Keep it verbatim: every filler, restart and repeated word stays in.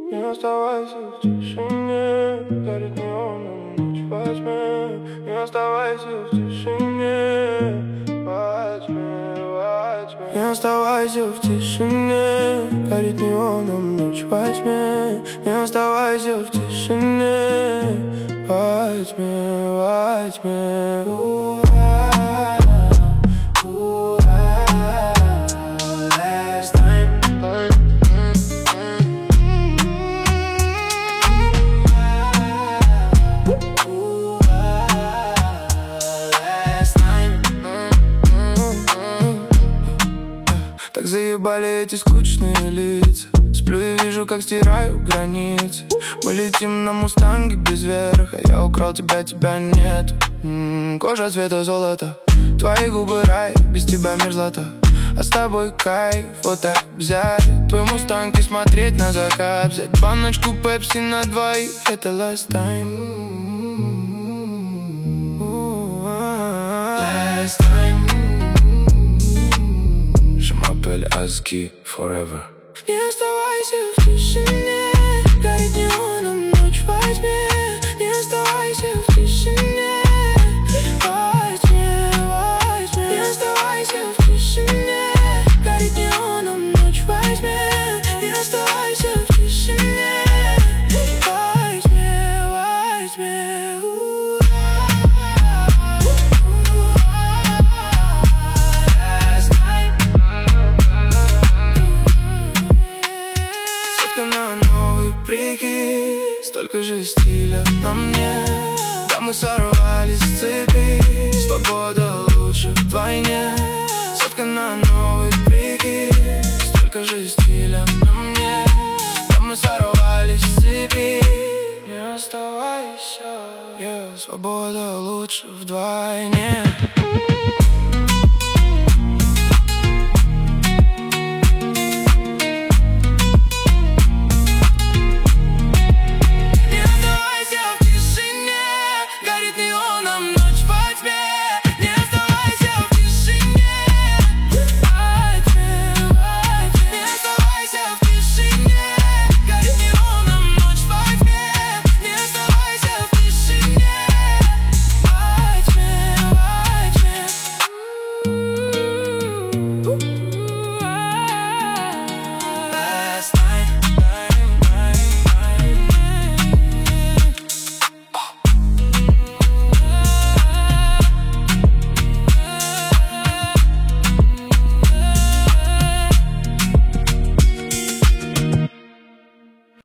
Не оставайся в тишине, горит неоном ночь во тьме. Не оставайся в тишине, во тьме, во тьме. Не оставайся в тишине, горит неоном ночь во тьме. Не оставайся в тишине, во тьме, во тьме. Так заебали эти скучные лица. Сплю и вижу, как стираю границы. Мы летим на мустанге без верха. Я украл тебя, тебя нет. М-м, Кожа цвета золота, твои губы рай, без тебя мерзлота. А с тобой кайф, вот так взять твой мустанг и смотреть на закат. Взять баночку пепси на двоих, это last time. Last time. Аски forever. Не оставайся в тишине, горит неоном ночь во тьме. Не оставайся в тишине, во тьме, во тьме. Не оставайся в тишине, горит неоном ночь во тьме. Не оставайся в тишине, во тьме, во тьме. Столько же стиля на мне, да мы сорвались с цепи. Свобода лучше вдвойне, сотка на новый прикид. Столько же стиля на мне, да мы сорвались с цепи. Не оставайся, yeah. Свобода лучше вдвойне.